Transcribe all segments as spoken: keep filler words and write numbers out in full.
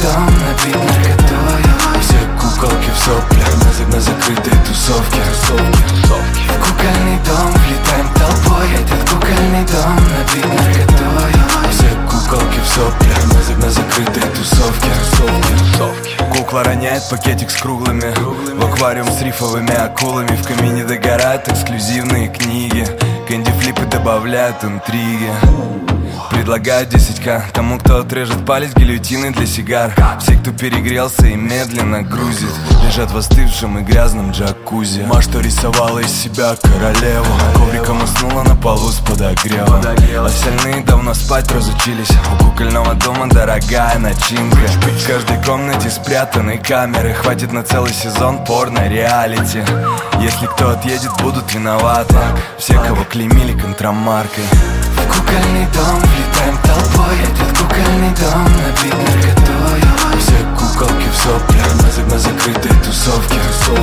дом набит наркотою. Все куколки в соплях на, на закрытой тусовке. В кукольный дом влетаем толпой. Этот кукольный дом набит наркотою. Все куколки в соплях на, на закрытой тусовке. Кукла роняет пакетик с круглыми, в аквариум с рифовыми акулами. В камине догорают эксклюзивные книги, кэнди-флипы добавляют интриги. Предлагают десять ка тому, кто отрежет палец гильотиной для сигар. Все, кто перегрелся и медленно грузит, лежат в остывшем и грязном джакузи. Ма, что рисовала из себя королеву, ковриком уснула на полу с подогревом. Остальные давно спать разучились. У кукольного дома дорогая начинка. В каждой комнате спрятаны камеры. Хватит на целый сезон порно-реалити. Если кто отъедет, будут виноваты все, кого клеймили контрамаркой. В кукольный дом влетаем толпой. Этот кукольный дом набит наркотою. Все куколки в соплях на, на закрытой тусовке.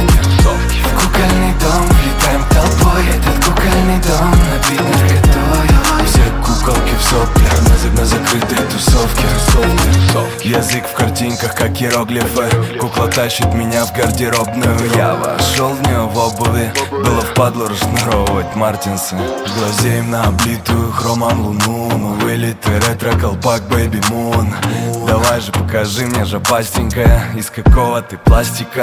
В кукольный дом влетаем толпой. Этот кукольный дом набит наркотою. Все куколки в соплях на, на закрытой тусовке. Язык в картинках, как иероглифы. Кукла тащит меня в гардеробную. Я вошел в нее в обуви. Было впадло расшнуровывать мартинсы. Глазеем на облитую хромом луну. Мы вылеты, ретро-колпак, бэйби мун. Давай же покажи мне, жопастенькая, из какого ты пластика.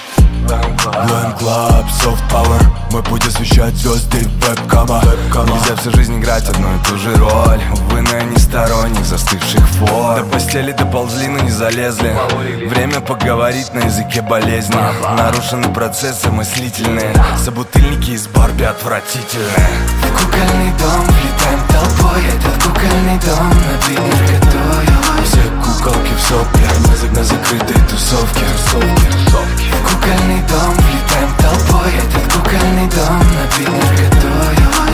Glam Club, Soft Power. Мой путь освещает звезды веб-кама. Нельзя всю жизнь играть одну и ту же роль. Увы, но я не сторонник застывших форм. До постели доползли, но не залезли. Время поговорить на языке болезни. Нарушены процессы мыслительные. Собутыльники из Барби отвратительные. В кукольный дом влетаем толпой. Этот кукольный дом набит наркотою. Все куколки в соплях на, на закрытой тусовке. В кукольный дом влетаем толпой. Этот кукольный дом набит наркотою.